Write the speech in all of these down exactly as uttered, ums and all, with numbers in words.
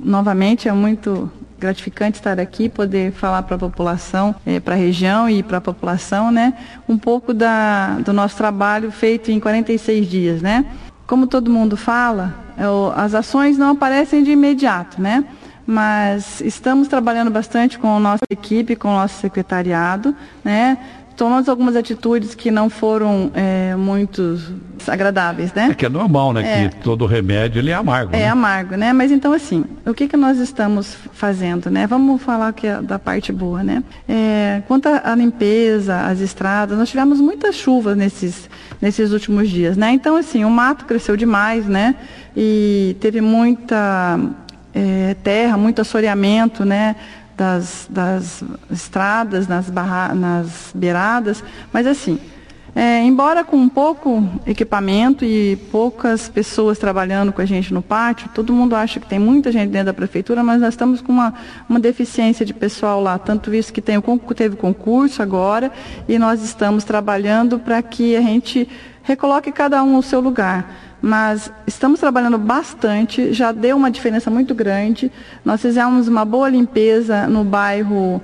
novamente, é muito gratificante estar aqui, poder falar para a população, é, para a região e para a população, né, um pouco da, do nosso trabalho feito em quarenta e seis dias, né. Como todo mundo fala, é, o, as ações não aparecem de imediato, né, mas estamos trabalhando bastante com a nossa equipe, com o nosso secretariado, né, tomamos algumas atitudes que não foram é, muito agradáveis, né? É que é normal, né? É. Que todo remédio ele é amargo. É, né? Amargo, né? Mas então, assim, o que que nós estamos fazendo, né? Vamos falar que é da parte boa, né? É, quanto à limpeza, às estradas, nós tivemos muitas chuvas nesses, nesses últimos dias, né? Então, assim, o mato cresceu demais, né? E teve muita é, terra, muito assoreamento, né? Das, das estradas, nas, barra, nas beiradas, mas assim, é, embora com pouco equipamento e poucas pessoas trabalhando com a gente no pátio, todo mundo acha que tem muita gente dentro da prefeitura, mas nós estamos com uma, uma deficiência de pessoal lá, tanto isso que tem, teve concurso agora, e nós estamos trabalhando para que a gente recoloque cada um no seu lugar. Mas estamos trabalhando bastante, já deu uma diferença muito grande. Nós fizemos uma boa limpeza no bairro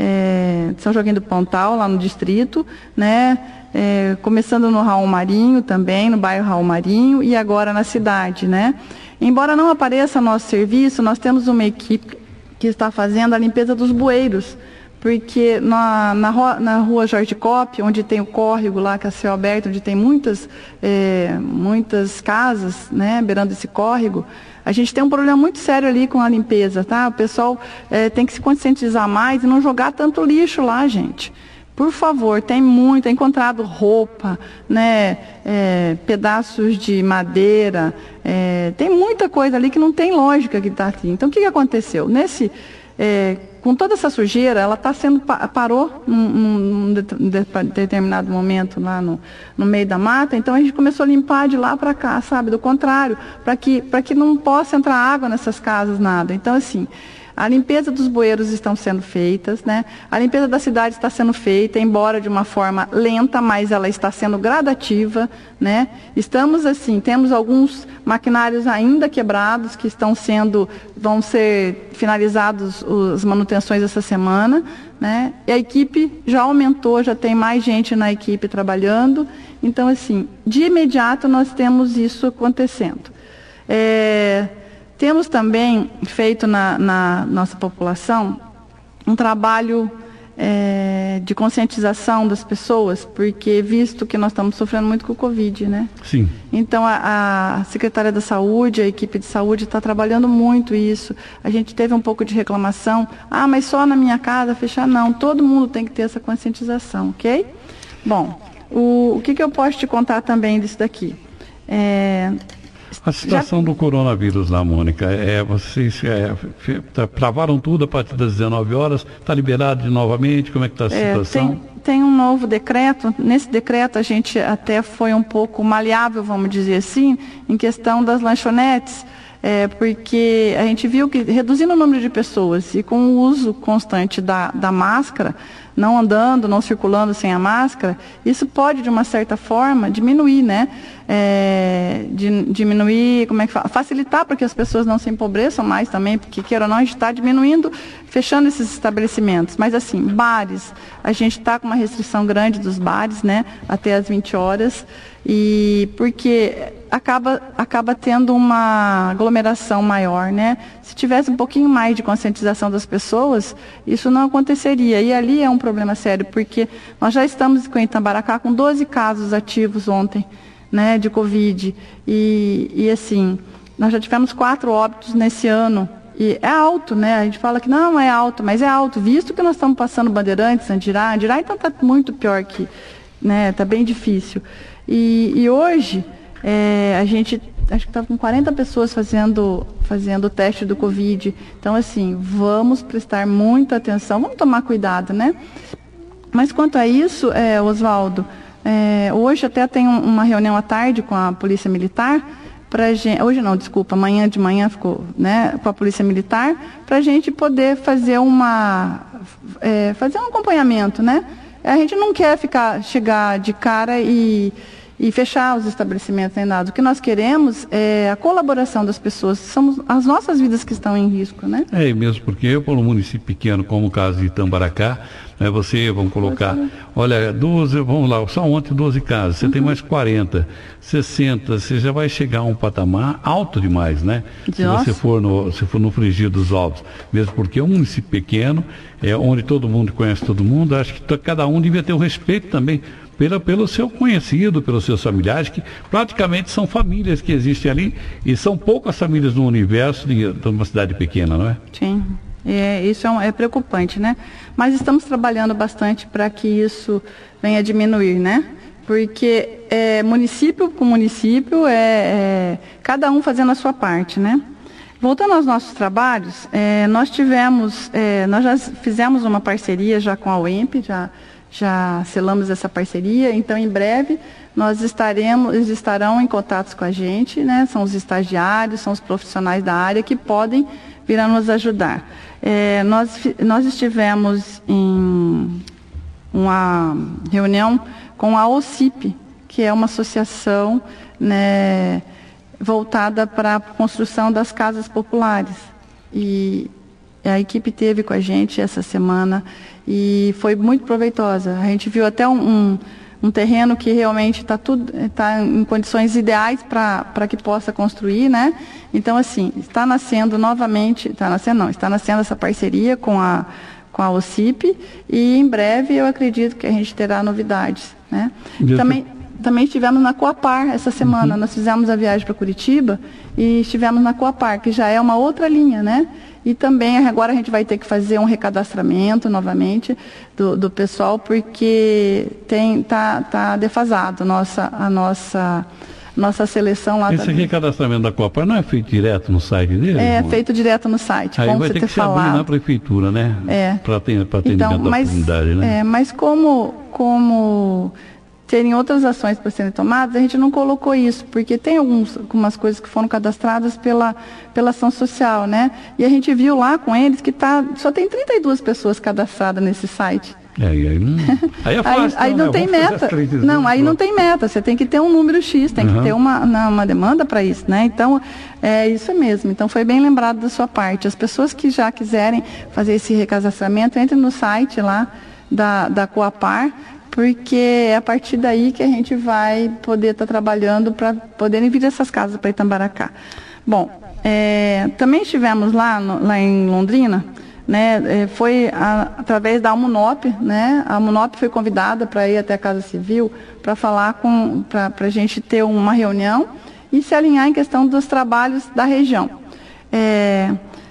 é, São Joaquim do Pontal, lá no distrito, né? É, começando no Raul Marinho também, no bairro Raul Marinho, e agora na cidade, né? Embora não apareça nosso serviço, nós temos uma equipe que está fazendo a limpeza dos bueiros, porque na, na, rua, na rua Jorge Copp, onde tem o córrego lá, que é a céu aberto, onde tem muitas, é, muitas casas, né, beirando esse córrego, a gente tem um problema muito sério ali com a limpeza, tá? O pessoal é, tem que se conscientizar mais e não jogar tanto lixo lá, gente. Por favor, tem muito, é encontrado roupa, né, é, pedaços de madeira, é, tem muita coisa ali que não tem lógica que está aqui. Então, o que, que aconteceu? Nesse... É, com toda essa sujeira, ela está sendo, parou num, num determinado momento lá no, no meio da mata, então a gente começou a limpar de lá para cá, sabe, do contrário, para que, para que não possa entrar água nessas casas, nada. Então, assim, a limpeza dos bueiros estão sendo feitas, né? A limpeza da cidade está sendo feita, embora de uma forma lenta, mas ela está sendo gradativa, né? Estamos assim, temos alguns maquinários ainda quebrados que estão sendo, vão ser finalizados as manutenções essa semana, né? E a equipe já aumentou, já tem mais gente na equipe trabalhando. Então, assim, de imediato nós temos isso acontecendo. É... Temos também feito na, na nossa população um trabalho é, de conscientização das pessoas, porque visto que nós estamos sofrendo muito com o Covid, né? Sim. Então a, a Secretaria da Saúde, a equipe de saúde está trabalhando muito isso. A gente teve um pouco de reclamação, ah, mas só na minha casa fechar? Não, todo mundo tem que ter essa conscientização, ok? Bom, o, o que, que eu posso te contar também disso daqui? É... A situação Já... do coronavírus lá, Mônica, é, vocês é, travaram tudo a partir das dezenove horas, está liberado de novamente, como é que está a situação? É, tem, tem um novo decreto, nesse decreto a gente até foi um pouco maleável, vamos dizer assim, em questão das lanchonetes, é, porque a gente viu que reduzindo o número de pessoas e com o uso constante da, da máscara, não andando, não circulando sem a máscara, isso pode, de uma certa forma, diminuir, né? É, de, diminuir, como é que fala? Facilitar para que as pessoas não se empobreçam mais também, porque, queira ou não, a gente está diminuindo, fechando esses estabelecimentos. Mas, assim, bares, a gente está com uma restrição grande dos bares, né? Até às vinte horas, e porque acaba, acaba tendo uma aglomeração maior, né? Se tivesse um pouquinho mais de conscientização das pessoas, isso não aconteceria. E ali é um problema sério, porque nós já estamos em Itambaracá com doze casos ativos ontem, né, de Covid. E, e assim, nós já tivemos quatro óbitos nesse ano. E é alto, né? A gente fala que não é alto, mas é alto, visto que nós estamos passando Bandeirantes, Andirá. Andirá, então está muito pior que, né? Está bem difícil. E, e hoje, é, a gente, acho que estava com quarenta pessoas fazendo, fazendo o teste do Covid. Então, assim, vamos prestar muita atenção, vamos tomar cuidado, né? Mas quanto a isso, é, Oswaldo, é, hoje até tem um, uma reunião à tarde com a Polícia Militar, pra gente, hoje não, desculpa, amanhã de manhã ficou, né, com a Polícia Militar, para a gente poder fazer uma, é, fazer um acompanhamento, né? A gente não quer ficar, chegar de cara e, e fechar os estabelecimentos nem nada. O que nós queremos é a colaboração das pessoas, são as nossas vidas que estão em risco, né? É, mesmo porque por um município pequeno, como o caso de Itambaracá, né, você, vamos colocar, olha, doze, vamos lá, só ontem doze casos, você uhum. tem mais quarenta, sessenta, você já vai chegar a um patamar alto demais, né? De se nossa. você for no, se for no frigir dos ovos, mesmo porque é um município pequeno, é onde todo mundo conhece todo mundo, acho que cada um devia ter o respeito também Pela, pelo seu conhecido, pelos seus familiares, que praticamente são famílias que existem ali, e são poucas famílias no universo de, de uma cidade pequena, não é? Sim, é, isso é, um, é preocupante, né? Mas estamos trabalhando bastante para que isso venha a diminuir, né? Porque é, município com município, é, é cada um fazendo a sua parte, né? Voltando aos nossos trabalhos, é, nós tivemos, é, nós já fizemos uma parceria já com a U E M P, já Já selamos essa parceria, então em breve nós estaremos, eles estarão em contato com a gente, né? São os estagiários, são os profissionais da área que podem vir a nos ajudar. É, nós, nós estivemos em uma reunião com a O C I P, que é uma associação, né, voltada para a construção das casas populares. E a equipe esteve com a gente essa semana e foi muito proveitosa. A gente viu até um, um, um terreno que realmente está tudo tá em condições ideais para que possa construir, né? Então, assim, está nascendo novamente, está nascendo não, está nascendo essa parceria com a, com a O C I P e em breve eu acredito que a gente terá novidades, né? Também, também estivemos na Coapar essa semana, uhum. Nós fizemos a viagem para Curitiba e estivemos na Coapar, que já é uma outra linha, né? E também agora a gente vai ter que fazer um recadastramento novamente do, do pessoal, porque tem, tá, tá defasado nossa, a nossa, nossa seleção lá. Esse também. Recadastramento da Copa não é feito direto no site dele? É irmão? Feito direto no site. Aí como vai você ter ter que se abrir na prefeitura, né? É. Para atendimento então, da mas, comunidade, né? É, mas como... como terem outras ações para serem tomadas, a gente não colocou isso, porque tem alguns, algumas coisas que foram cadastradas pela, pela ação social, né? E a gente viu lá com eles que tá, só tem trinta e duas pessoas cadastradas nesse site. É, aí, não, aí é fácil. aí, aí não, não tem meta. Não, aí não tem meta. Você tem que ter um número X, tem uhum. que ter uma, uma demanda para isso, né? Então, é isso mesmo. Então, foi bem lembrado da sua parte. As pessoas que já quiserem fazer esse recadastramento, entrem no site lá da, da Coapar, porque é a partir daí que a gente vai poder estar tá trabalhando para poderem vir essas casas para Itambaracá. Bom, é, também estivemos lá, no, lá em Londrina, né, é, foi a, através da Almunop, né, a Almunop foi convidada para ir até a Casa Civil para falar com, para a gente ter uma reunião e se alinhar em questão dos trabalhos da região. É,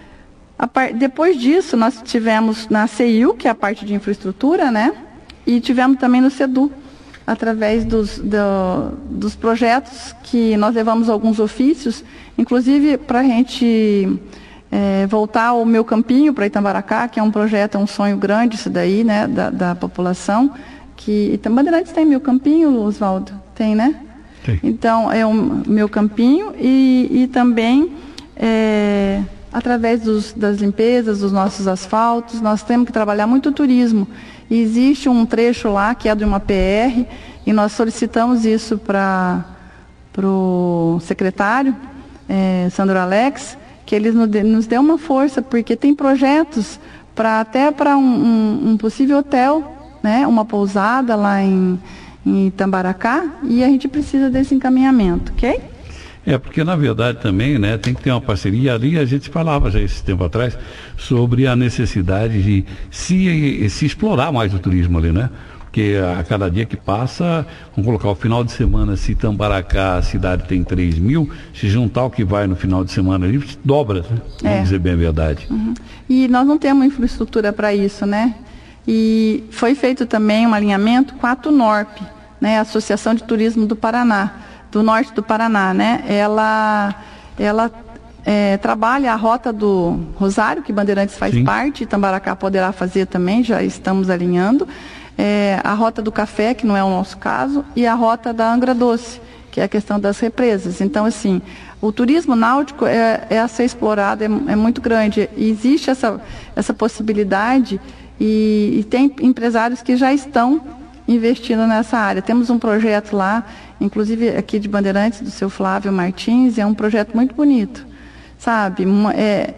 a par, depois disso, nós tivemos na C I U, que é a parte de infraestrutura, né, e tivemos também no SEDU, através dos, do, dos projetos que nós levamos alguns ofícios, inclusive para a gente é, voltar ao Meu Campinho para Itambaracá, que é um projeto, é um sonho grande isso daí, né, da, da população, que Bandeirantes tem Meu Campinho, Oswaldo? Tem, né? Tem. Então, é o Meu Campinho e, e também... É, através dos, das limpezas, dos nossos asfaltos, nós temos que trabalhar muito o turismo. E existe um trecho lá que é de uma P R e nós solicitamos isso para o secretário, é, Sandro Alex, que ele nos dê, nos dê uma força, porque tem projetos para até para um, um, um possível hotel, né, uma pousada lá em, em Itambaracá, e a gente precisa desse encaminhamento, ok? É, porque na verdade também, né, tem que ter uma parceria ali, a gente falava já esse tempo atrás sobre a necessidade de se, se explorar mais o turismo ali, né? Porque a cada dia que passa, vamos colocar o final de semana, se Itambaracá, a cidade tem três mil, se juntar o que vai no final de semana ali, dobra, né? Vamos é. dizer bem a verdade. Uhum. E nós não temos infraestrutura para isso, né? E foi feito também um alinhamento com a Tunorp, né, a Associação de Turismo do Paraná, do norte do Paraná, né? Ela, ela é, trabalha a rota do Rosário, que Bandeirantes faz Sim. parte, Itambaracá poderá fazer também, já estamos alinhando, é, a rota do Café, que não é o nosso caso, e a rota da Angra Doce, que é a questão das represas. Então, assim, o turismo náutico é, é a ser explorado, é, é muito grande, e existe essa, essa possibilidade, e, e tem empresários que já estão investindo nessa área. Temos um projeto lá, inclusive aqui de Bandeirantes, do seu Flávio Martins, é um projeto muito bonito, sabe? É,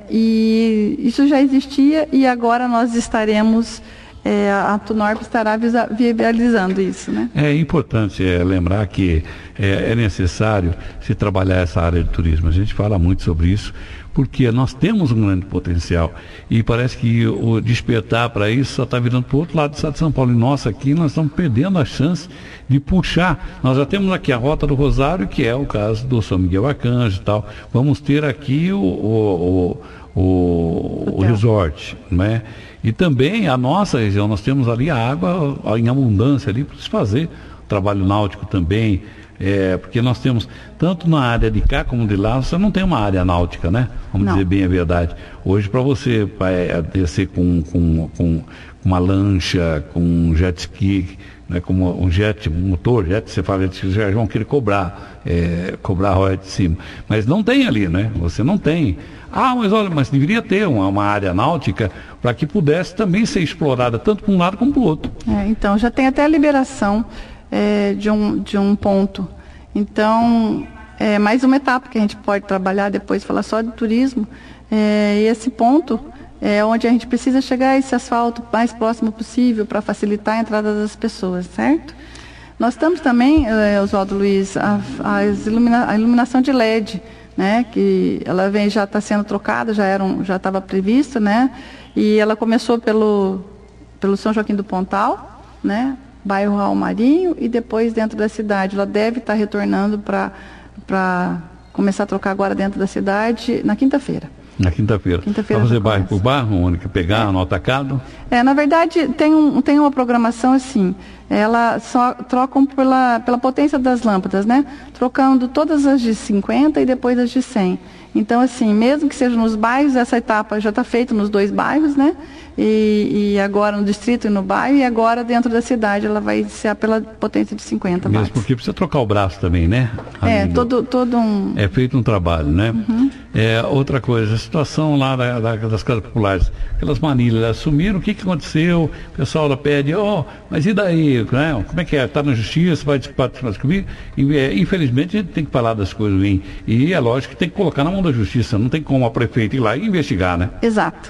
e isso já existia e agora nós estaremos, é, a Tunorp estará viabilizando isso, né? É importante é, lembrar que é, é necessário se trabalhar essa área de turismo. A gente fala muito sobre isso, porque nós temos um grande potencial e parece que o despertar para isso só está virando para o outro lado do estado de São Paulo. E nós aqui, nós estamos perdendo a chance de puxar. Nós já temos aqui a Rota do Rosário, que é o caso do São Miguel Arcanjo e tal. Vamos ter aqui o, o, o, o, o resort, né? E também a nossa região, nós temos ali a água em abundância ali para se fazer. O trabalho náutico também. É, porque nós temos, tanto na área de cá como de lá, você não tem uma área náutica, né? Vamos não. dizer bem a verdade. Hoje, para você é, descer com, com, com uma lancha, com um jet ski, né, como um jet, um motor, jet, você fala, já vão querer cobrar, é, cobrar a royalties de cima. Mas não tem ali, né? Você não tem. Ah, mas olha, mas deveria ter uma, uma área náutica para que pudesse também ser explorada, tanto para um lado como para o outro. É, então, já tem até a liberação É, de, um, de um ponto. Então, é mais uma etapa que a gente pode trabalhar depois, falar só de turismo. É, e esse ponto é onde a gente precisa chegar a esse asfalto mais próximo possível para facilitar a entrada das pessoas, certo? Nós estamos também, é, Oswaldo Luiz, a, a, ilumina, a iluminação de L E D, né, que ela vem, já está sendo trocada, já era um, já estava prevista, né, e ela começou pelo, pelo São Joaquim do Pontal, né, bairro Raul Marinho, e depois dentro da cidade. Ela deve estar retornando para para começar a trocar agora dentro da cidade na quinta-feira. Na quinta-feira. Quinta-feira para fazer bairro por bairro, Mônica, pegar é. no atacado? É, na verdade, tem, um, tem uma programação assim, ela só trocam pela, pela potência das lâmpadas, né? Trocando todas as de cinquenta e depois as de cem. Então, assim, mesmo que seja nos bairros, essa etapa já está feita nos dois bairros, né? E, e agora no distrito e no bairro, e agora dentro da cidade ela vai ser pela potência de cinquenta Mesmo watts. Porque precisa trocar o braço também, né? É, todo, todo um... É feito um trabalho, né? Uhum. É, outra coisa, a situação lá da, da, das casas populares, aquelas manilhas, elas sumiram, o que, que aconteceu? O pessoal lá pede, ó, oh, mas e daí? Né? Como é que é? Está na justiça, vai descobrir? Infelizmente a gente tem que falar das coisas bem. E é lógico que tem que colocar na mão da justiça, não tem como a prefeita ir lá e investigar, né? Exato.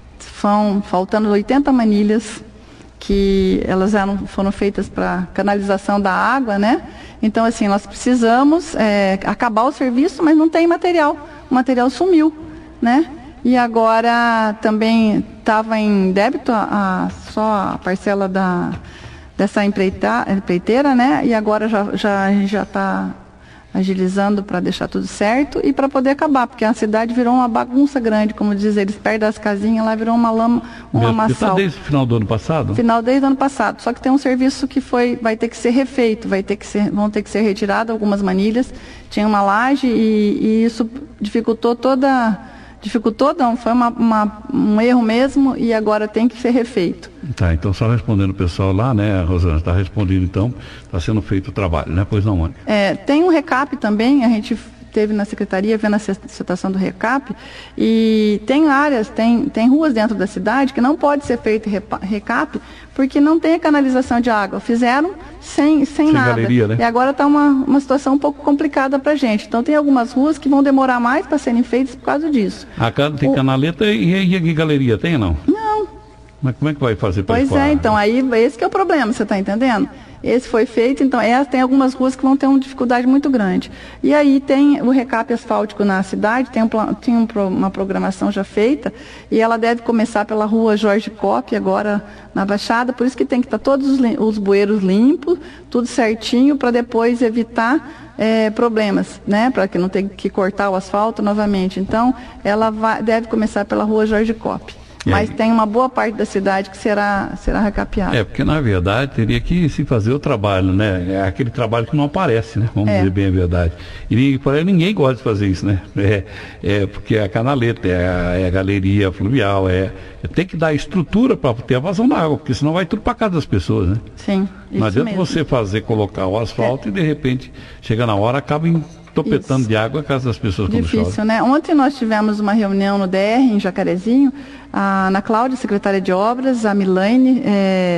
São faltando oitenta manilhas que elas eram, foram feitas para canalização da água, né? Então, assim, nós precisamos é, acabar o serviço, mas não tem material. O material sumiu, né? E agora também estava em débito a, a, só a parcela da, dessa empreita, empreiteira, né? E agora já já a gente já está agilizando para deixar tudo certo e para poder acabar, porque a cidade virou uma bagunça grande, como diz eles, perto das casinhas, lá virou uma lama, um lamaçal. Está desde o final do ano passado? Final desde o ano passado, só que tem um serviço que foi, vai ter que ser refeito, vai ter que ser, vão ter que ser retiradas algumas manilhas, tinha uma laje e, e isso dificultou toda, dificultou não, foi uma, uma, um erro mesmo e agora tem que ser refeito. Tá, então só respondendo o pessoal lá, né, Rosana, está respondendo então, está sendo feito o trabalho, né? Pois não, Mônica? É, tem um recap também, a gente teve na secretaria vendo a situação do recap e tem áreas, tem, tem ruas dentro da cidade que não pode ser feito recap porque não tem a canalização de água, fizeram sem, sem, sem nada. Galeria, né? E agora está uma, uma situação um pouco complicada para a gente, então tem algumas ruas que vão demorar mais para serem feitas por causa disso. A casa tem o... canaleta e, e, e galeria, tem ou não? Não. Mas como é que vai fazer para Pois é, então aí esse que é o problema, você está entendendo? Esse foi feito, então é, tem algumas ruas que vão ter uma dificuldade muito grande. E aí tem o recap asfáltico na cidade, tem, um, tem um, uma programação já feita, e ela deve começar pela rua Jorge Cop, agora na Baixada, por isso que tem que estar todos os, os bueiros limpos, tudo certinho, para depois evitar é, problemas, né? Para que não tenha que cortar o asfalto novamente. Então, ela vai, deve começar pela rua Jorge Cop. Mas tem uma boa parte da cidade que será, será recapeada. É, porque na verdade teria que se fazer o trabalho, né? É aquele trabalho que não aparece, né? Vamos é. dizer bem a verdade. E ninguém gosta de fazer isso, né? É, é porque é a canaleta, é a, é a galeria fluvial, é, é tem que dar estrutura para ter a vazão da água, porque senão vai tudo para casa das pessoas, né? Sim, isso não adianta mesmo. você fazer, colocar o asfalto é. e de repente, chega na hora, acaba em topetando Isso. de água a casa das pessoas quando chove. Difícil, né? Ontem nós tivemos uma reunião no D R, em Jacarezinho, a Ana Cláudia, secretária de Obras, a Milane, é,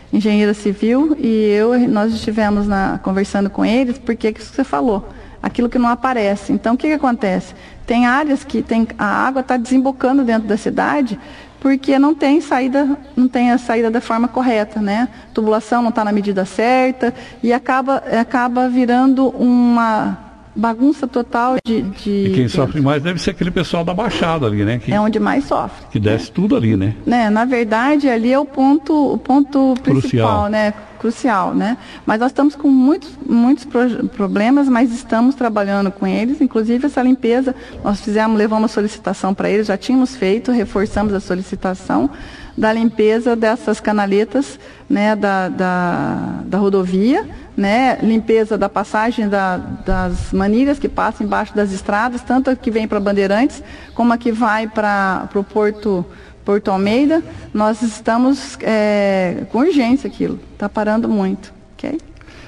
engenheiro civil, e eu, nós estivemos na, conversando com eles, porque é isso que você falou, aquilo que não aparece. Então, o que, que acontece? Tem áreas que tem, a água está desembocando dentro da cidade, porque não tem saída, não tem a saída da forma correta, né? A tubulação não está na medida certa, e acaba, acaba virando uma bagunça total de... de e quem sofre mais deve ser aquele pessoal da Baixada ali, né? Que, é onde mais sofre. Que desce, né? Tudo ali, né? né? Na verdade, ali é o ponto, o ponto principal, crucial, né? Crucial, né? Mas nós estamos com muitos, muitos pro, problemas, mas estamos trabalhando com eles, inclusive essa limpeza, nós fizemos, levamos uma solicitação para eles, já tínhamos feito, reforçamos a solicitação da limpeza dessas canaletas, né? Da, da, da rodovia, né, limpeza da passagem da, das manilhas que passam embaixo das estradas, tanto a que vem para Bandeirantes, como a que vai para o Porto, Porto Almeida. Nós estamos é, com urgência aquilo, está parando muito, ok?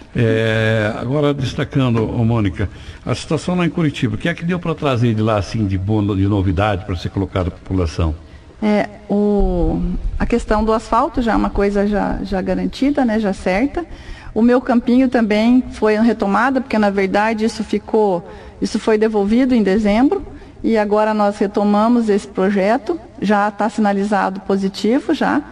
É, agora destacando, ô, Mônica, a situação lá em Curitiba, o que é que deu para trazer de lá assim de, boa, de novidade para ser colocado à população? É, o, a questão do asfalto já é uma coisa já, já garantida, né, já certa. O meu campinho também foi retomada, porque na verdade isso ficou, isso foi devolvido em dezembro, e agora nós retomamos esse projeto, já está sinalizado positivo já,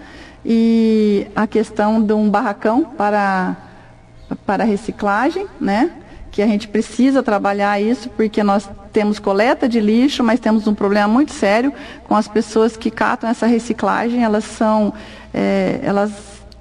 e a questão de um barracão para, para reciclagem, né? Que a gente precisa trabalhar isso, porque nós temos coleta de lixo, mas temos um problema muito sério com as pessoas que catam essa reciclagem, elas são, é, elas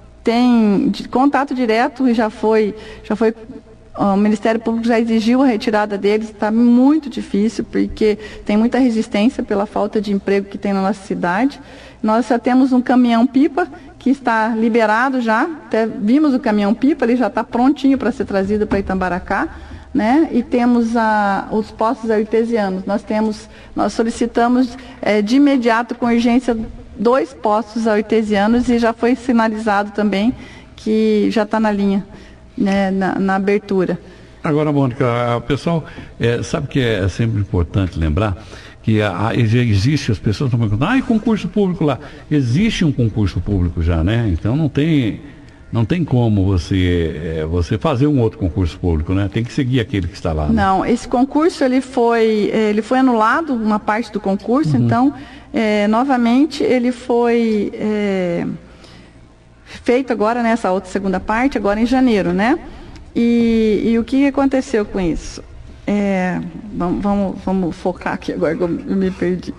têm contato direto e já foi, já foi, o Ministério Público já exigiu a retirada deles, está muito difícil, porque tem muita resistência pela falta de emprego que tem na nossa cidade. Nós já temos um caminhão-pipa que está liberado já, até vimos o caminhão-pipa, ele já está prontinho para ser trazido para Itambaracá, né? E temos a, os postos artesianos. Nós temos, nós solicitamos é, de imediato, com urgência, dois postos artesianos, e já foi sinalizado também que já está na linha, né, na, na abertura. Agora, Mônica, o pessoal é, sabe que é sempre importante lembrar que a, a, já existe, as pessoas estão perguntando, ah, e concurso público lá? Existe um concurso público já, né? Então não tem, não tem como você, é, você fazer um outro concurso público, né? Tem que seguir aquele que está lá. Né? Não, esse concurso ele foi, ele foi anulado, uma parte do concurso, uhum. Então, é, novamente, ele foi é, feito agora nessa outra segunda parte, agora em janeiro, né? E, e o que aconteceu com isso? É, vamos, vamos, vamos focar aqui agora, que eu me perdi.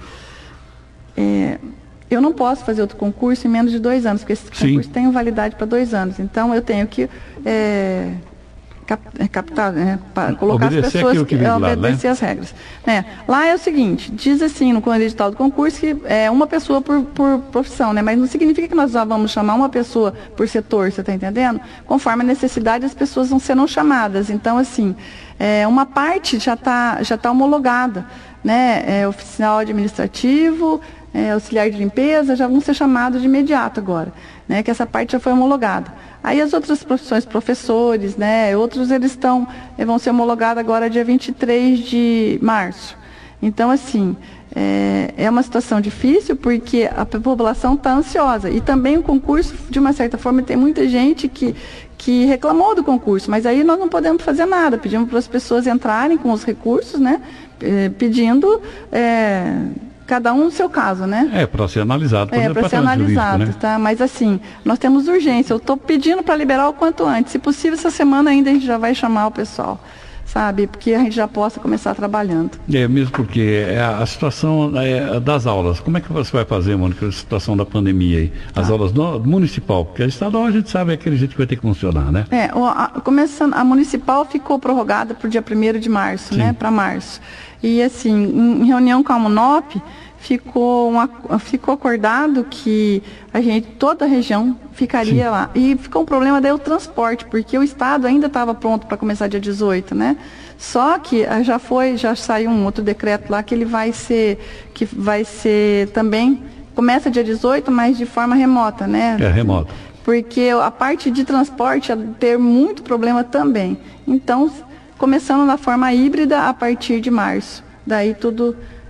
É, eu não posso fazer outro concurso em menos de dois anos, porque esse Sim. concurso tem validade para dois anos. Então, eu tenho que é, cap, é, captar, né, para colocar obedecer as pessoas que, que é, lá, obedecer né? as regras. É, lá é o seguinte, diz assim no edital do concurso que é uma pessoa por, por profissão, né? Mas não significa que nós já vamos chamar uma pessoa por setor, você está entendendo? Conforme a necessidade, as pessoas não serão chamadas. Então, assim, é, uma parte já está já tá homologada, né? É, oficial administrativo, é, auxiliar de limpeza, já vão ser chamados de imediato agora, né? Que essa parte já foi homologada. Aí as outras profissões, professores, né? Outros eles estão, vão ser homologados agora dia vinte e três de março. Então, assim, é, é uma situação difícil porque a população está ansiosa. E também o concurso, de uma certa forma, tem muita gente que, que reclamou do concurso, mas aí nós não podemos fazer nada. Pedimos para as pessoas entrarem com os recursos, né? Pedindo... É, cada um no seu caso, né? É, para ser analisado. É, para ser analisado, né? Tá? Mas assim, nós temos urgência. Eu estou pedindo para liberar o quanto antes. Se possível, essa semana ainda a gente já vai chamar o pessoal, sabe? Porque a gente já possa começar trabalhando. É, mesmo porque é a situação é, das aulas. Como é que você vai fazer, Mônica, a situação da pandemia aí? As ah. aulas do, municipal, porque a estadual a gente sabe é aquele jeito que vai ter que funcionar, né? É, a, começando, a municipal ficou prorrogada para o dia primeiro de março, Sim. né? Para março. E assim, em reunião com a MUNOP, ficou, uma, ficou acordado que a gente, toda a região ficaria Sim. lá. E ficou um problema daí o transporte, porque o Estado ainda estava pronto para começar dia dezoito, né? Só que já foi, já saiu um outro decreto lá que ele vai ser, que vai ser também, começa dia dezoito, mas de forma remota, né? É, remota. Porque a parte de transporte ia ter muito problema também. Então, começando na forma híbrida a partir de março. Daí tudo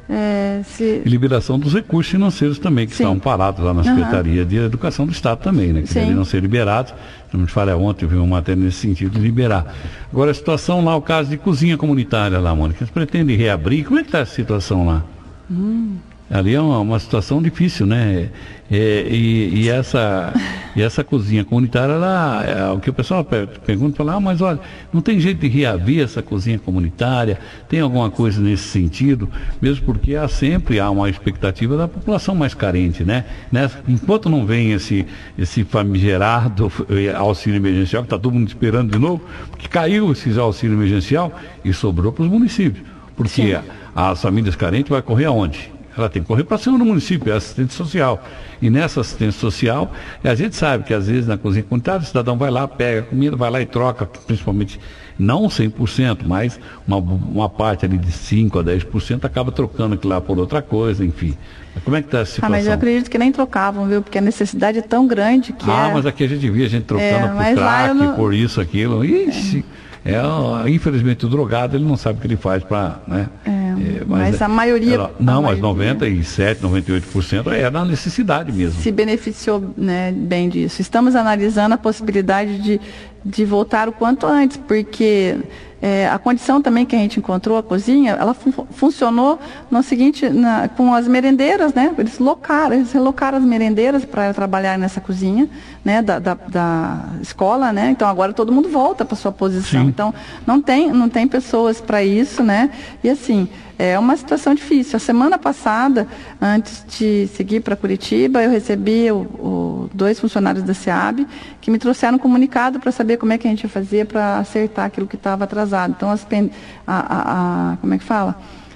É, se... E liberação dos recursos financeiros também, que Sim. estão parados lá na Secretaria uhum. de Educação do Estado também, né? Que devem não ser liberados. Não te falei ontem, eu vi uma matéria nesse sentido de liberar. Agora, a situação lá, o caso de cozinha comunitária lá, Mônica, eles pretendem reabrir. Como é que está a situação lá? Hum. Ali é uma, uma situação difícil, né? É, e, e, essa, e essa cozinha comunitária, ela, é, o que o pessoal pergunta, fala, ah, mas olha, não tem jeito de reabrir essa cozinha comunitária? Tem alguma coisa nesse sentido? Mesmo porque há sempre há uma expectativa da população mais carente, né? Nessa, enquanto não vem esse, esse famigerado auxílio emergencial, que está todo mundo esperando de novo, porque caiu esse auxílio emergencial e sobrou para os municípios. Porque a, as famílias carentes vai correr aonde? Ela tem que correr para cima do município, é assistente social. E nessa assistência social, a gente sabe que às vezes na cozinha comunitária o cidadão vai lá, pega a comida, vai lá e troca, principalmente, não cem por cento, mas uma, uma parte ali de cinco a dez por cento acaba trocando aquilo lá por outra coisa, enfim. Como é que está a situação? Ah, mas eu acredito que nem trocavam, viu? Porque a necessidade é tão grande que Ah, é... mas aqui a gente via a gente trocando é, por crack, não... por isso, aquilo. Ixi... É. É, infelizmente o drogado ele não sabe o que ele faz para, né? É, é, mas, mas a maioria ela, não, a mas maioria, noventa e sete, noventa e oito por cento é na necessidade mesmo. Se beneficiou, né, bem disso. Estamos analisando a possibilidade de, de voltar o quanto antes, porque é, a condição também que a gente encontrou, a cozinha, ela fun funcionou no seguinte, na, com as merendeiras, né? Eles locaram, eles relocaram as merendeiras para trabalhar nessa cozinha, né? Da, da, da escola, né? Então agora todo mundo volta para sua posição. Sim. Então não tem, não tem pessoas para isso, né? E assim, é uma situação difícil. A semana passada, antes de seguir para Curitiba, eu recebi o, o, dois funcionários da SEAB que me trouxeram um comunicado para saber como é que a gente ia fazer para acertar aquilo que estava atrasado. Então, as pen... a, a, a, como é que fala?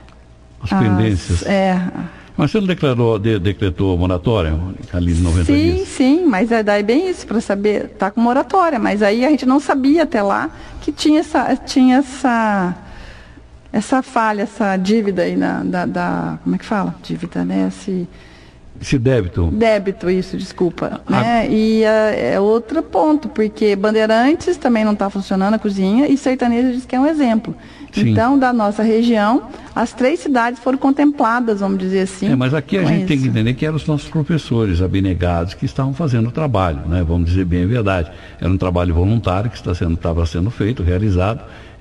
As pendências. As, é... Mas você não declarou, de, decretou moratória ali em noventa sim, dias? Sim, sim, mas é daí bem isso, para saber, tá com moratória, mas aí a gente não sabia até lá que tinha essa, tinha essa, essa falha, essa dívida aí na, da, da, como é que fala? Dívida, né? Esse, Esse débito. Débito, isso, desculpa. Ah. Né? E é, é outro ponto, porque Bandeirantes também não está funcionando a cozinha e Sertanejo diz que é um exemplo. Sim. Então, da nossa região, as três cidades foram contempladas, vamos dizer assim. É, mas aqui a gente isso. tem que entender que eram os nossos professores abnegados que estavam fazendo o trabalho, né? Vamos dizer bem a verdade. Era um trabalho voluntário que está sendo, estava sendo feito, realizado,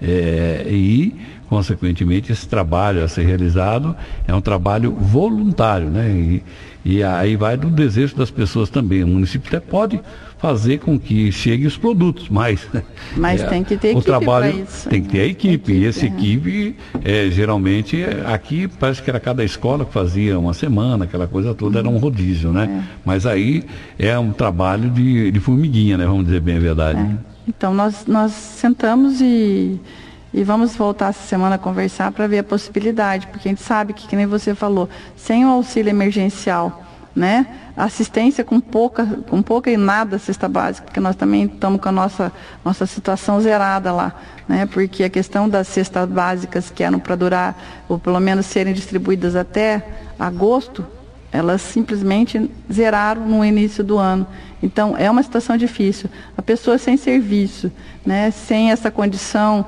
é, e, consequentemente, esse trabalho a ser realizado é um trabalho voluntário, né? E, e aí vai do desejo das pessoas também. O município até pode fazer com que cheguem os produtos, mas... Mas é, tem que ter equipe para isso. Tem que ter a equipe, equipe e essa é. equipe, é, geralmente, aqui parece que era cada escola que fazia uma semana, aquela coisa toda, era um rodízio, né? É. Mas aí é um trabalho de, de formiguinha, né? Vamos dizer bem a verdade. É. Então, nós, nós sentamos e... E vamos voltar essa semana a conversar para ver a possibilidade, porque a gente sabe que, que nem você falou, sem o auxílio emergencial, né? Assistência com pouca, com pouca e nada cesta básica, porque nós também estamos com a nossa, nossa situação zerada lá, né? Porque a questão das cestas básicas que eram para durar, ou pelo menos serem distribuídas até agosto, elas simplesmente zeraram no início do ano. Então, é uma situação difícil. A pessoa sem serviço, né, sem essa condição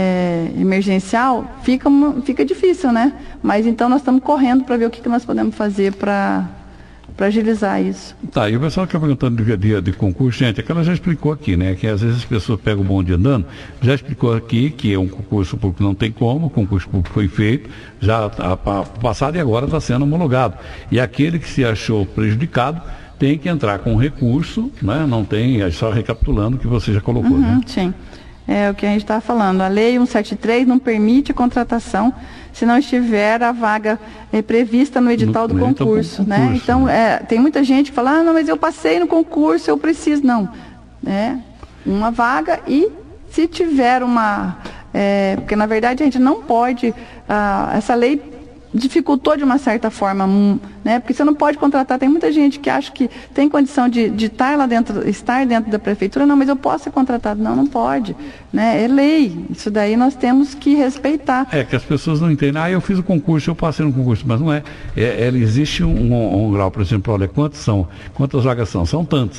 é, emergencial, fica, uma, fica difícil, né? Mas então nós estamos correndo para ver o que, que nós podemos fazer para para agilizar isso. Tá, e o pessoal que está perguntando de, de, de concurso, gente, é que ela já explicou aqui, né? Que às vezes as pessoas pegam o bonde andando, já explicou aqui que é um concurso público, não tem como, o concurso público foi feito, já a, a, passado e agora está sendo homologado. E aquele que se achou prejudicado tem que entrar com recurso, né? Não tem, é só recapitulando o que você já colocou, uhum, né? Sim. É o que a gente está falando. A lei cento e setenta e três não permite a contratação se não estiver a vaga é, prevista no edital no, do concurso, né? concurso, Então, né? É, tem muita gente que fala, ah, não, mas eu passei no concurso, eu preciso. Não. É uma vaga e se tiver uma... É, porque, na verdade, a gente não pode... Ah, essa lei dificultou de uma certa forma, né? Porque você não pode contratar, tem muita gente que acha que tem condição de, de estar lá dentro, estar dentro da prefeitura, não, mas eu posso ser contratado. Não, não pode, né? É lei, isso daí nós temos que respeitar. É que as pessoas não entendem, ah, eu fiz o concurso, eu passei no concurso, mas não é, é, é existe um, um, um grau, por exemplo, olha, quantos são, quantas vagas são? São tantas.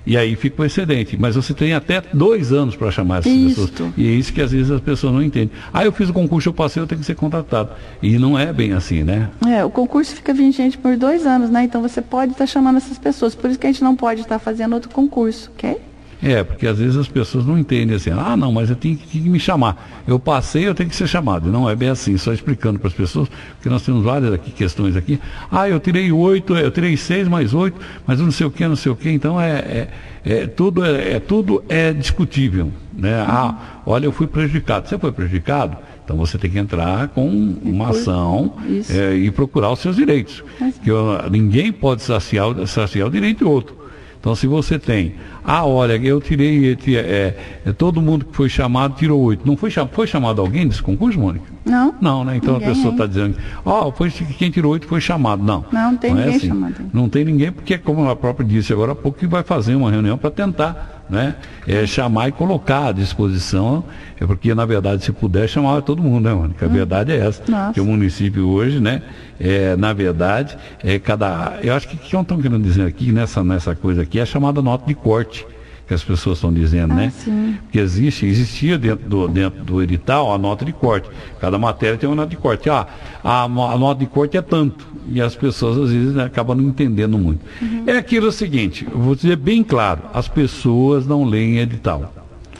E aí fica o excedente. Mas você tem até dois anos para chamar essas Isto. pessoas. E é isso que às vezes as pessoas não entendem. Ah, eu fiz o concurso, eu passei, eu tenho que ser contratado. E não é bem assim, né? É, o concurso fica vigente por dois anos, né? Então você pode estar chamando essas pessoas. Por isso que a gente não pode estar fazendo outro concurso, ok? É, porque às vezes as pessoas não entendem assim, ah, não, mas eu tenho que, que me chamar. Eu passei, eu tenho que ser chamado. Não é bem assim, só explicando para as pessoas, porque nós temos várias aqui, questões aqui. Ah, eu tirei oito, eu tirei seis mais oito, mas não sei o que, não sei o que. Então é, é, é, tudo, é, é, tudo é discutível, né? Ah, olha, eu fui prejudicado. Você foi prejudicado? Então você tem que entrar com uma ação é, e procurar os seus direitos. Que eu, ninguém pode saciar, saciar o direito do outro. Então, se você tem, ah, olha, eu tirei, é, é, todo mundo que foi chamado tirou oito. Não foi, foi chamado alguém desse concurso, Mônica? Não. Não, né? Então ninguém, a pessoa está dizendo, ó, oh, foi quem tirou oito foi chamado. Não. Não, não tem não ninguém é assim. chamado. Não tem ninguém, porque, como ela própria disse agora há pouco, que vai fazer uma reunião para tentar, né? É, chamar e colocar à disposição, é porque, na verdade, se puder, chamar todo mundo, né, Mônica? A hum. verdade é essa. Nossa. Que o município hoje, né? É, na verdade, é cada. Eu acho que o que estão querendo dizer aqui nessa, nessa coisa aqui é a chamada nota de corte, que as pessoas estão dizendo, ah, né? Sim. Que existe, existia dentro do, dentro do edital a nota de corte. Cada matéria tem uma nota de corte. Ah, a, a nota de corte é tanto. E as pessoas, às vezes, né, acabam não entendendo muito. Uhum. É aquilo seguinte, eu vou dizer bem claro, as pessoas não leem edital.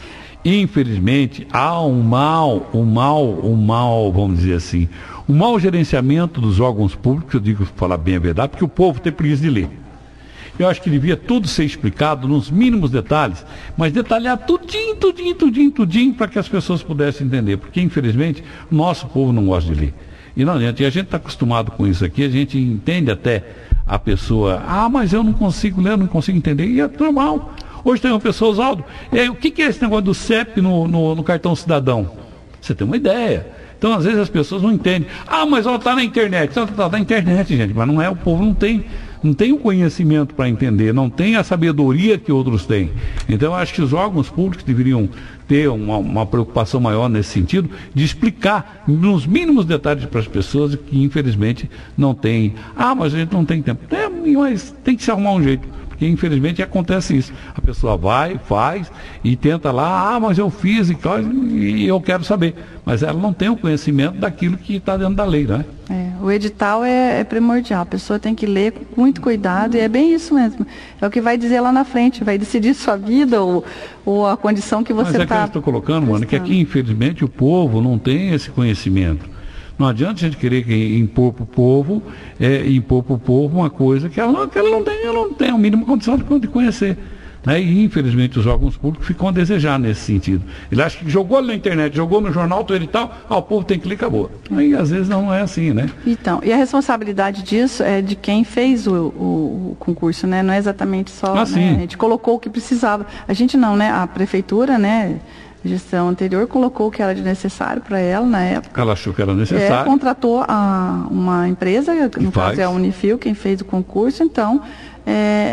Infelizmente, há um mal, um mal, um mal, vamos dizer assim, um mau gerenciamento dos órgãos públicos, eu digo falar bem a verdade, porque o povo tem preguiça de ler. Eu acho que devia tudo ser explicado nos mínimos detalhes, mas detalhar tudinho, tudinho, tudinho, tudinho, para que as pessoas pudessem entender, porque infelizmente o nosso povo não gosta de ler. E não adianta, e a gente está acostumado com isso aqui, a gente entende até a pessoa, ah, mas eu não consigo ler, eu não consigo entender, e é normal. Hoje tem uma pessoa, Oswaldo, é, o que, que é esse negócio do C E P no, no, no cartão cidadão? Você tem uma ideia. Então, às vezes, as pessoas não entendem. Ah, mas ela está na internet. Está tá, na internet, gente, mas não é, o povo não tem, não tem o conhecimento para entender, não tem a sabedoria que outros têm. Então, eu acho que os órgãos públicos deveriam ter uma, uma preocupação maior nesse sentido, de explicar nos mínimos detalhes para as pessoas que, infelizmente, não tem. Ah, mas a gente não tem tempo. É, mas tem que se arrumar um jeito. Porque infelizmente acontece isso. A pessoa vai, faz e tenta lá, ah, mas eu fiz e, e eu quero saber. Mas ela não tem o conhecimento daquilo que está dentro da lei, né? É, o edital é, é primordial, a pessoa tem que ler com muito cuidado e é bem isso mesmo. É o que vai dizer lá na frente, vai decidir sua vida ou, ou a condição que você está. Mas é que eu estou colocando, mano, que aqui infelizmente o povo não tem esse conhecimento. Não adianta a gente querer impor para o povo, é, impor para o povo uma coisa que ela, que ela não tem, ela não tem a mínima condição de conhecer. Né? E infelizmente os órgãos públicos ficam a desejar nesse sentido. Ele acha que jogou ali na internet, jogou no jornal, todo e tal, ah, o povo tem que ler, acabou. Aí às vezes não é assim, né? Então, e a responsabilidade disso é de quem fez o, o, o concurso, né? Não é exatamente só, ah, né? A gente colocou o que precisava. A gente não, né? A prefeitura, né? A gestão anterior colocou o que era de necessário para ela na época. Ela achou que era necessário. É, contratou a, uma empresa, no faz. caso é a Unifil, quem fez o concurso, então é,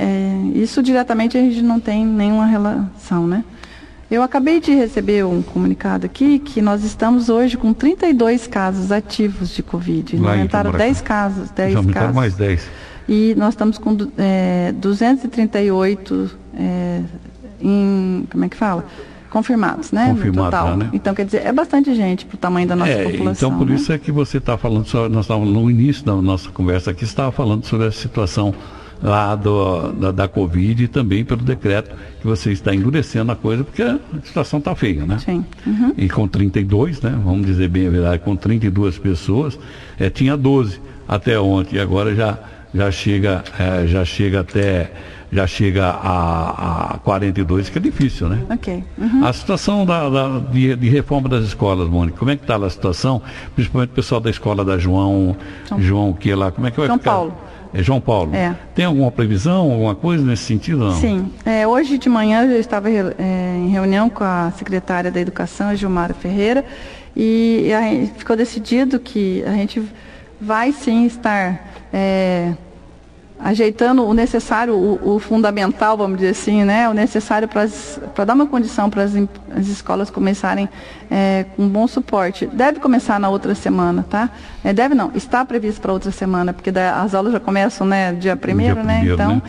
é, isso diretamente a gente não tem nenhuma relação, né? Eu acabei de receber um comunicado aqui que nós estamos hoje com trinta e dois casos ativos de Covid. Lá aumentaram dez casos, dez Já aumentaram casos. mais dez. E nós estamos com é, duzentos e trinta e oito é, em, como é que fala? Confirmados, né? Confirmado, no total. Né? Então, quer dizer, é bastante gente para o tamanho da nossa é, população. Então, por né? isso é que você está falando, sobre, nós estávamos no início da nossa conversa aqui, estava falando sobre a situação lá do, da, da Covid e também pelo decreto que você está endurecendo a coisa, porque a situação está feia, né? Sim. Uhum. E com trinta e dois, né? Vamos dizer bem a verdade, com trinta e duas pessoas, é, tinha doze até ontem, e agora já, já, chega, é, já chega até... já chega a, a quarenta e dois, que é difícil, né? Ok. Uhum. A situação da, da, de, de reforma das escolas, Mônica, como é que está a situação? Principalmente o pessoal da escola da João, São... João o que lá? Como é que vai João ficar? Paulo. É João Paulo. É. Tem alguma previsão, alguma coisa nesse sentido? Não? Sim. É, hoje de manhã eu estava é, em reunião com a secretária da Educação, a Gilmara Ferreira, e, e a gente ficou decidido que a gente vai sim estar... É, ajeitando o necessário, o, o fundamental, vamos dizer assim, né? O necessário para dar uma condição para as escolas começarem é, com bom suporte. Deve começar na outra semana, tá? É, deve não, está previsto para outra semana, porque da, as aulas já começam, né, dia primeiro, né? Então, né?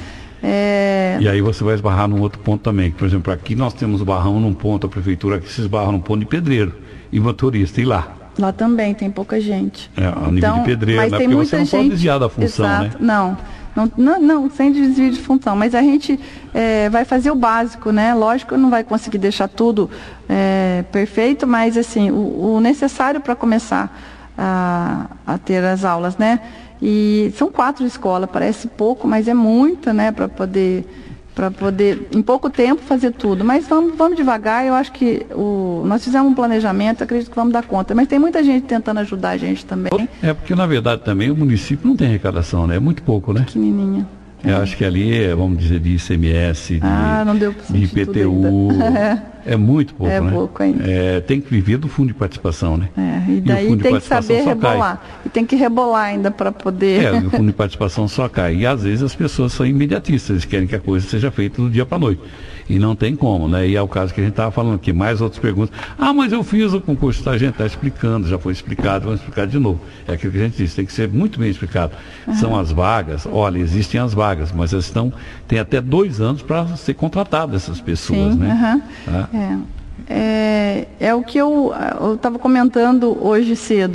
É... E aí você vai esbarrar num outro ponto também. Por exemplo, aqui nós temos barrão num ponto, a prefeitura aqui se esbarra num ponto de pedreiro e motorista, e lá? Lá também tem pouca gente. É, a nível então, de pedreiro, mas né? tem Porque muita você não gente... pode desviar da função, Exato. né? Não, não, não, não, sem desvio de função, mas a gente é, vai fazer o básico, né? Lógico que não vai conseguir deixar tudo é, perfeito, mas assim, o, o necessário para começar a, a ter as aulas, né? E são quatro escolas, parece pouco, mas é muita, né, para poder, para poder, em pouco tempo, fazer tudo. Mas vamos, vamos devagar, eu acho que o, nós fizemos um planejamento, acredito que vamos dar conta. Mas tem muita gente tentando ajudar a gente também. É porque, na verdade, também o município não tem arrecadação, né? É muito pouco, né? Pequenininha. Eu acho que ali, vamos dizer, de I C M S, de, ah, não deu de I P T U, é muito pouco, é né? pouco ainda. É, tem que viver do fundo de participação, né? É, e daí e tem que saber rebolar. Cai. E tem que rebolar ainda para poder... É, o fundo de participação só cai. E às vezes as pessoas são imediatistas, eles querem que a coisa seja feita do dia para a noite. E não tem como, né? E é o caso que a gente estava falando aqui. Mais outras perguntas. Ah, mas eu fiz o concurso, tá? A gente está explicando, já foi explicado, vamos explicar de novo. É aquilo que a gente disse, tem que ser muito bem explicado. Uhum. São as vagas, olha, existem as vagas, mas elas estão, tem até dois anos para ser contratadas essas pessoas, sim, né? Uhum. Tá? É, é, é o que eu estava comentando hoje cedo.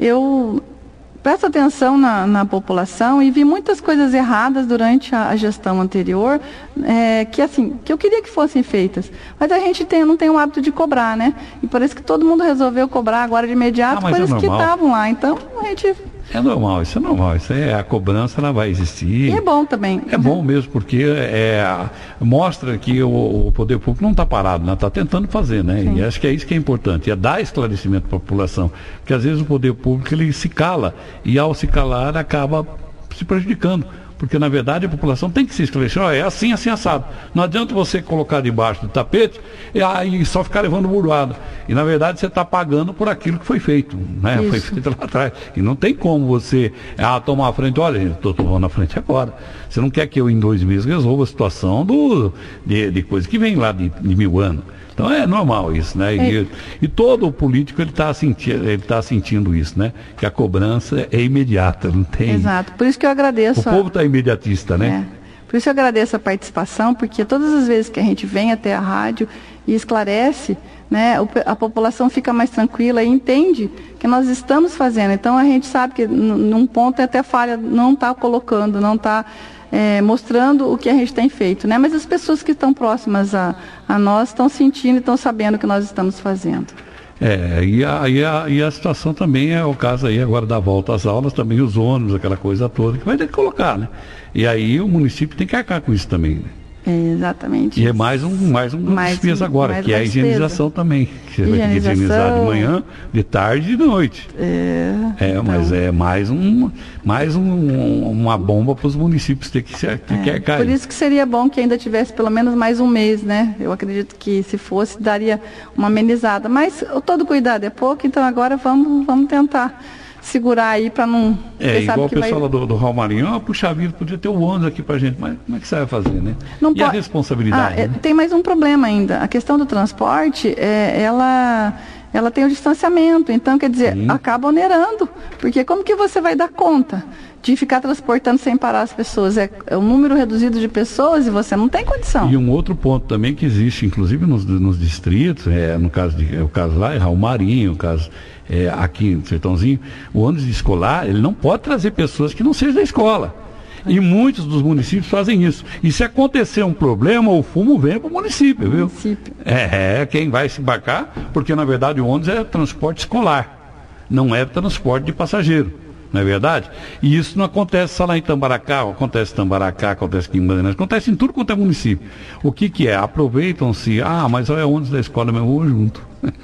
Eu presto atenção na, na população e vi muitas coisas erradas durante a, a gestão anterior, é, que assim, que eu queria que fossem feitas. Mas a gente tem, não tem o hábito de cobrar, né? E parece que todo mundo resolveu cobrar agora de imediato, ah, coisas é que estavam lá. Então, a gente... É normal, isso é normal, isso é a cobrança, ela vai existir. E é bom também. É bom mesmo, porque é, mostra que o, o poder público não está parado, né? Está tentando fazer, né? Sim. E acho que é isso que é importante, é dar esclarecimento para a população. Porque às vezes o poder público ele se cala e ao se calar acaba se prejudicando. Porque, na verdade, a população tem que se esclarecer. Oh, é assim, assim, assado. Não adianta você colocar debaixo do tapete e aí só ficar levando burdoada. E, na verdade, você está pagando por aquilo que foi feito. Né? Foi feito lá atrás. E não tem como você ah, tomar a frente. Olha, gente, estou tomando a frente agora. Você não quer que eu, em dois meses, resolva a situação do, de, de coisa que vem lá de, de mil anos. Então é normal isso, né? E, é. e todo político ele está sentindo, ele tá sentindo isso, né? Que a cobrança é imediata, não tem. Exato. Por isso que eu agradeço. O a... povo está imediatista, né? É. Por isso eu agradeço a participação, porque todas as vezes que a gente vem até a rádio e esclarece, né, a população fica mais tranquila e entende que nós estamos fazendo. Então a gente sabe que num ponto até falha, não está colocando, não está É, mostrando o que a gente tem feito, né? Mas as pessoas que estão próximas a, a nós estão sentindo e estão sabendo o que nós estamos fazendo. É, e a, e, a, e a situação também é o caso aí agora da volta às aulas, também os ônibus, aquela coisa toda, que vai ter que colocar, né? E aí o município tem que arcar com isso também, né? É exatamente. E é mais um mais um mais despesa agora, mais que é a higienização também. Que você vai ter que higienizar de manhã, de tarde e de noite. É, é então... mas é mais, um, mais um, uma bomba para os municípios ter que se ter é, que arcar. Por isso que seria bom que ainda tivesse pelo menos mais um mês, né? Eu acredito que se fosse, daria uma amenizada. Mas todo cuidado é pouco, então agora vamos, vamos tentar segurar aí para não... É, igual o pessoal vai... do, do Raul Marinho, ah, puxa vida, podia ter o ônibus aqui pra gente, mas como é que você vai fazer, né? Não e pode... a responsabilidade? Ah, é, né? Tem mais um problema ainda, a questão do transporte, é, ela, ela tem o distanciamento, então quer dizer, Sim. acaba onerando, porque como que você vai dar conta de ficar transportando sem parar as pessoas? É, é um número reduzido de pessoas e você não tem condição. E um outro ponto também que existe, inclusive nos, nos distritos, é, no caso de, é, o caso lá é Raul Marinho, o caso é, aqui no Sertãozinho, o ônibus escolar, ele não pode trazer pessoas que não sejam da escola. E muitos dos municípios fazem isso. E se acontecer um problema, o fumo vem para o município, viu? Município. É, é, quem vai se embarcar, porque na verdade o ônibus é transporte escolar, não é transporte de passageiro. Não é verdade? E isso não acontece só lá em Tambaracá, acontece em Tambaracá, acontece aqui em Bandeirantes, acontece em tudo quanto é município. O que que é? Aproveitam-se, ah, mas olha, é ônibus da escola, mas eu vou junto.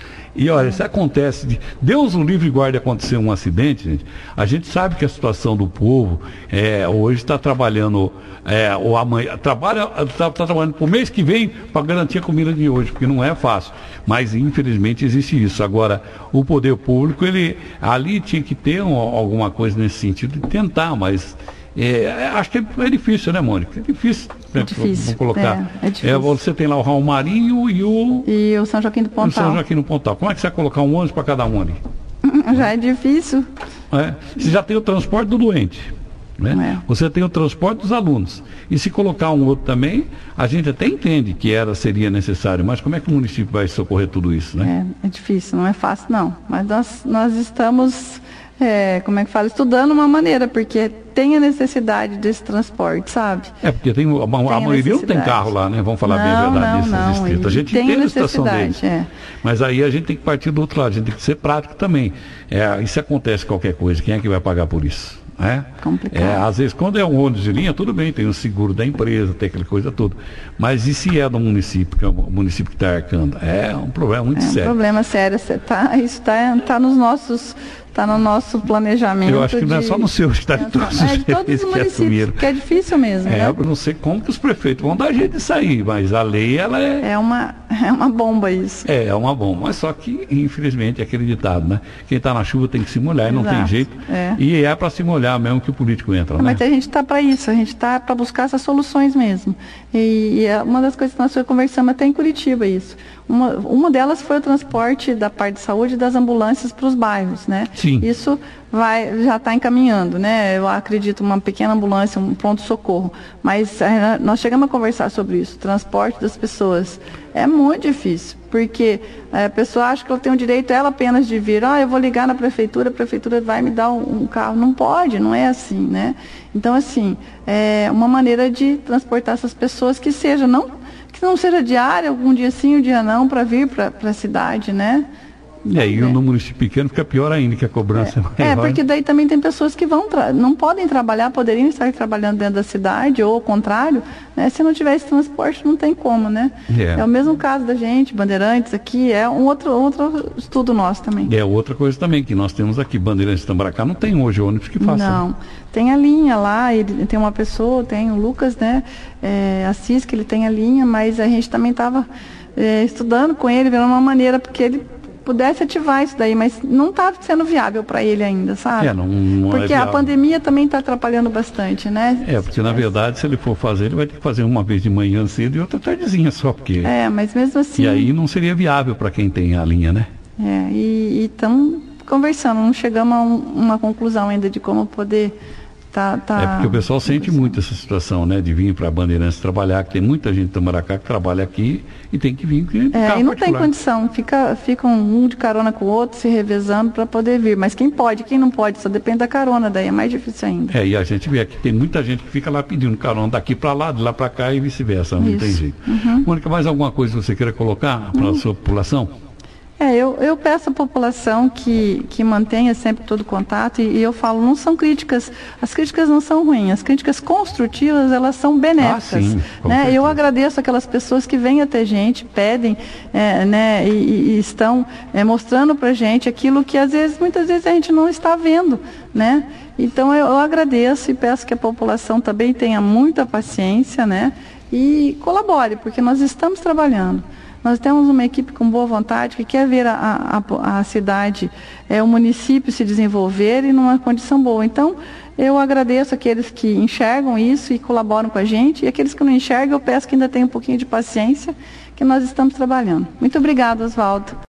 E olha, se acontece, de, Deus o livre guarde acontecer um acidente, gente, a gente sabe que a situação do povo é, hoje está trabalhando, é, ou amanhã, trabalha, está tá trabalhando para o mês que vem para garantir a comida de hoje, porque não é fácil. Mas infelizmente existe isso. Agora, o poder público, ele ali tinha que ter um, alguma coisa nesse sentido de tentar, mas é, acho que é, é difícil, né, Mônica? É difícil, é né, difícil. Vou colocar. É, é difícil. É, você tem lá o Raul Marinho e o... E o São Joaquim do Pontal. O São Joaquim do Pontal. Como é que você vai colocar um ônibus para cada um ali? Já é difícil. É. Você já tem o transporte do doente. Né? É. Você tem o transporte dos alunos. E se colocar um outro também, a gente até entende que era, seria necessário, mas como é que o município vai socorrer tudo isso? Né? É, é difícil, não é fácil não. Mas nós, nós estamos, é, como é que fala, estudando uma maneira, porque tem a necessidade desse transporte, sabe? É, porque tem, a, a, a maioria não tem carro lá, né? Vamos falar não, bem a verdade não, nesses não, distritos. A gente tem a situação deles. É. Mas aí a gente tem que partir do outro lado, a gente tem que ser prático também. É, e se acontece qualquer coisa, quem é que vai pagar por isso? É? Complicado. É, às vezes, quando é um ônibus de linha, tudo bem, tem o seguro da empresa, tem aquela coisa toda. Mas e se é do município, que é o município que está arcando? É um problema muito é um sério. É um problema sério. Tá, isso está tá nos nossos... Está no nosso planejamento. Eu acho que não é só no seu, que está de todos é, de todos os municípios, que é difícil mesmo. É, né? eu não sei como que os prefeitos vão dar jeito de sair, mas a lei, ela é... É uma, é uma bomba isso. É, é uma bomba, mas só que, infelizmente, é aquele ditado, né? Quem está na chuva tem que se molhar. Exato. E não tem jeito. É. E é para se molhar mesmo que o político entra, é, né? Mas a gente está para isso, a gente está para buscar essas soluções mesmo. E, e é uma das coisas que nós conversamos até em Curitiba, isso. Uma, uma delas foi o transporte da parte de saúde das ambulâncias para os bairros, né? Sim. Isso vai, já está encaminhando, né? Eu acredito uma pequena ambulância, um pronto-socorro. Mas é, nós chegamos a conversar sobre isso, transporte das pessoas. É muito difícil, porque é, a pessoa acha que ela tem o direito ela apenas de vir, ah, eu vou ligar na prefeitura, a prefeitura vai me dar um, um carro. Não pode, não é assim, né? Então, assim, é uma maneira de transportar essas pessoas que seja, não... que não seja diária, algum dia sim, um dia não, para vir para a cidade, né? E aí, no município pequeno fica pior ainda, que a cobrança é, é É, maior. porque daí também tem pessoas que vão não podem trabalhar, poderiam estar trabalhando dentro da cidade, ou ao contrário, né? Se não tiver esse transporte, não tem como, né? É, é o mesmo caso da gente, Bandeirantes aqui, é um outro, outro estudo nosso também. É outra coisa também, que nós temos aqui, Bandeirantes de Tambaracá, não tem hoje ônibus que faça. Não, tem a linha lá, ele, tem uma pessoa, tem o Lucas, né, é, Assis, que ele tem a linha, mas a gente também estava é, estudando com ele, vendo uma maneira, porque ele pudesse ativar isso daí, mas não está sendo viável para ele ainda, sabe? É, não, não porque é a pandemia também está atrapalhando bastante, né? É, porque na verdade, se ele for fazer, ele vai ter que fazer uma vez de manhã cedo e outra tardezinha só, porque... É, mas mesmo assim... E aí não seria viável para quem tem a linha, né? É, e estamos conversando, não chegamos a um, uma conclusão ainda de como poder... Tá, tá... É porque o pessoal sente muito essa situação, né? De vir para Bandeirantes trabalhar, que tem muita gente de Tamaracá que trabalha aqui e tem que vir de é, carro e não particular. Tem condição, fica, fica um de carona com o outro, se revezando para poder vir. Mas quem pode, quem não pode, só depende da carona, daí é mais difícil ainda. É, e a gente vê aqui, tem muita gente que fica lá pedindo carona daqui para lá, de lá para cá e vice-versa, não Isso. tem jeito. Uhum. Mônica, mais alguma coisa que você queira colocar para a uhum. sua população? É, eu, eu peço à população que, que mantenha sempre todo o contato e, e eu falo, não são críticas, as críticas não são ruins, as críticas construtivas, elas são benéficas. Ah, sim, né? Eu agradeço aquelas pessoas que vêm até gente, pedem, é, né, e, e estão é, mostrando para a gente aquilo que às vezes, muitas vezes a gente não está vendo, né? Então eu, eu agradeço e peço que a população também tenha muita paciência, né? E colabore, porque nós estamos trabalhando. Nós temos uma equipe com boa vontade que quer ver a, a, a cidade, é, o município se desenvolver e numa condição boa. Então, eu agradeço aqueles que enxergam isso e colaboram com a gente, e aqueles que não enxergam, eu peço que ainda tenham um pouquinho de paciência, que nós estamos trabalhando. Muito obrigada, Oswaldo.